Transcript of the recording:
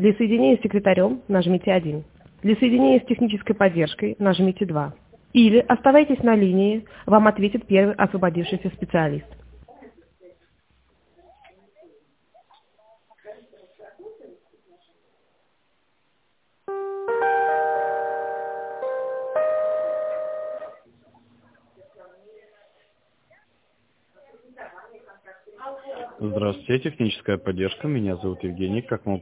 Для соединения с секретарем нажмите 1. Для соединения с технической поддержкой нажмите 2. Или оставайтесь на линии, вам ответит первый освободившийся специалист. Здравствуйте, техническая поддержка. Меня зовут Евгений. Как могу